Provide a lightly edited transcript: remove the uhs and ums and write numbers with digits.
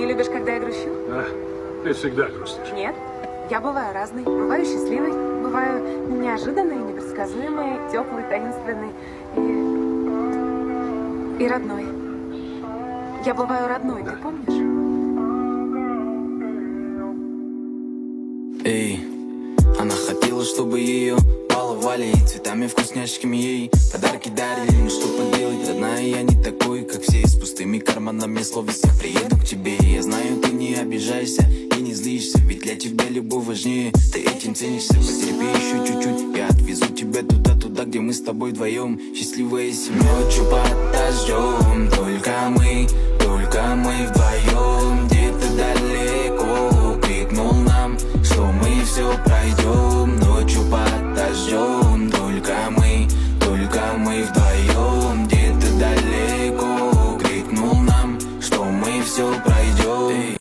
Не любишь, когда я грущу? А, ты всегда грустишь. Нет. Я бываю разной. Бываю счастливой, бываю неожиданной, непредсказуемой, теплой, таинственной и родной. Я бываю родной, ты помнишь? Эй, она хотела, чтобы ее баловали цветами, вкусняшками ей подарки дарили. Ну что поделать, родная, я не такой, как все, с пустыми карманами слов. Если я приеду к тебе, я знаю, ты не обижаешься и не злишься, ведь для тебя любовь важнее, ты этим ценишься. Потерпи еще чуть-чуть, я отвезу тебя туда, где мы с тобой вдвоем счастливая семья. Ночью под дождем, только мы вдвоем, где-то далеко крикнул нам, что мы все пройдем. Ночью под дождем, только мы вдвоем, где-то далеко крикнул нам, что мы все пройдем.